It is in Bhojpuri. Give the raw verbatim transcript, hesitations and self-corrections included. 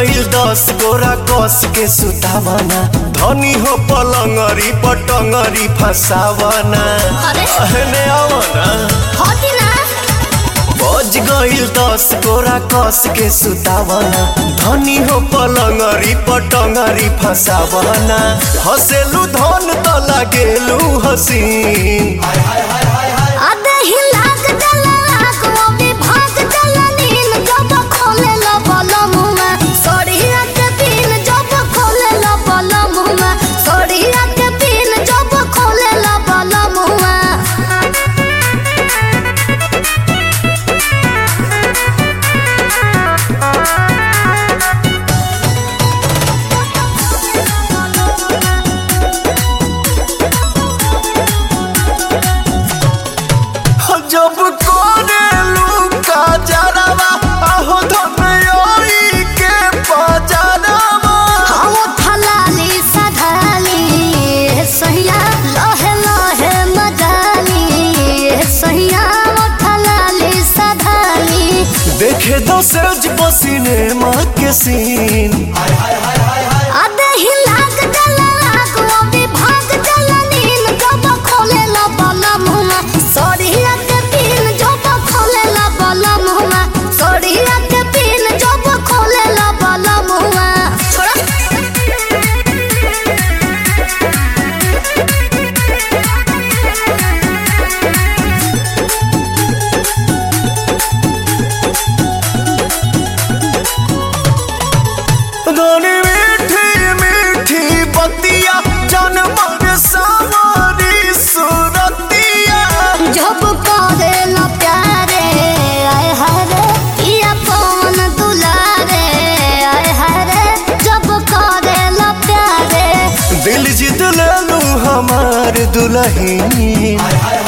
गईल दस गोरा कस के सुतावना धनी हो पलंगरी पटंगरी फसावना अहने आवना बज गईल दस गोरा कस के सुतावना धनी हो पलंगरी पटंगरी फसावना हसेलू धन तो लागेलू हसीन जब कोरेलू का जरावा आहो धमयोई के बजारावा हम थलाली सधाली सहिया लहे लहे मजाली सहिया थलाली सधाली देखे दो सज पसीने माँ के सीन आधे ही लाग जला लाग वो भी भाग जला नील जब खोले ला बाला मुँह सॉरी धनी मीठी मीठी बतिया जनमर सावरी सुरतिया जब करे ला प्यारे आए हरे पिया पवन दुलारे आए हरे जब करे ला प्यारे दिल जीत ले लू हमार दुल्हन